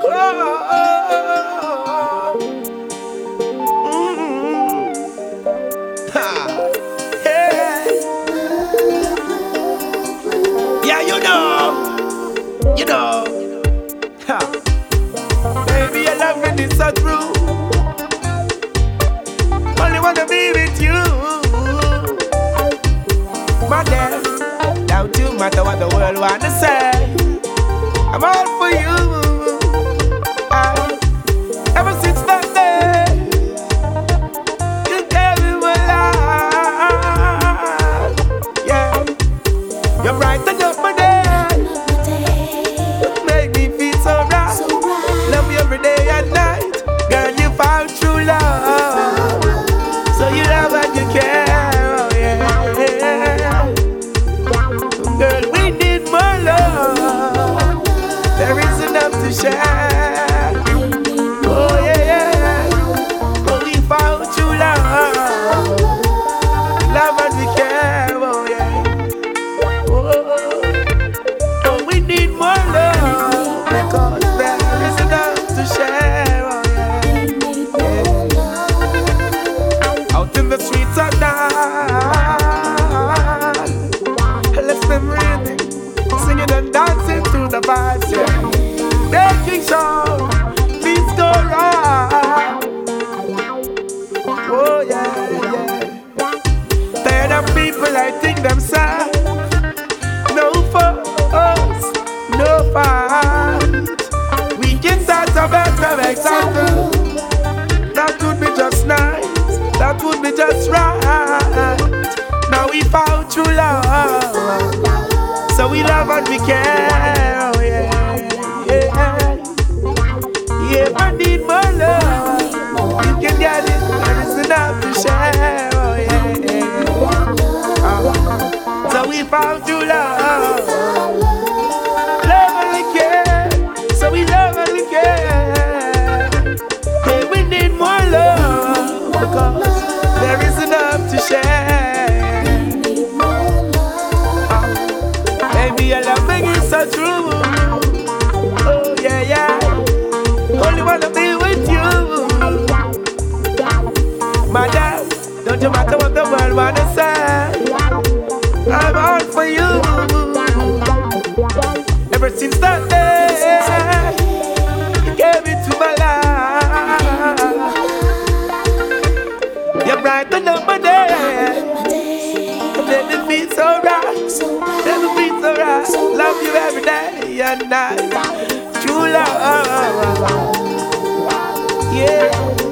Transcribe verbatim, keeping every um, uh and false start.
Oh, mm, ha, yeah, yeah, you know, you know, ha. Baby, your loving is so true. Only wanna be with you, my dear. Don't you matter what the world wanna say, I'm all for you. I, ever since that day, you gave me my life. Yeah, you brighten up my day, you make me feel so right. Love you every day and night. Girl, you found true love, so you love and you care. Oh yeah, girl, we need more love. There is enough to share. Oh yeah, yeah. Oh, we found true love, love and we care. Oh yeah. Oh, oh, we need more love because there is enough to share. Oh yeah, yeah. Out in the streets at night, let's them rhythm, singing and dancing to the vibes, yeah. Making sure things go right. Oh yeah, yeah. Tired of people lighting themselves. No fuss, no fight. We can start a better example. That would be just nice. That would be just right. Now we found true love, so we love and we care. Oh yeah, yeah, yeah. I need more love. You can get it. There is enough to share. Oh yeah, yeah. Uh, so we found true love, love and we care. So we love and we care. Hey, we need more love because there is enough to share. Baby, your loving is so true. Oh yeah, yeah. Only wanna be with you, my love. Don't you matter what the world wanna say, I'm all for you. Ever since that day, you gave it to my life. You brighten up my day, and let me feel so right. Let me feel so right. Love you every day and night. True love, yeah.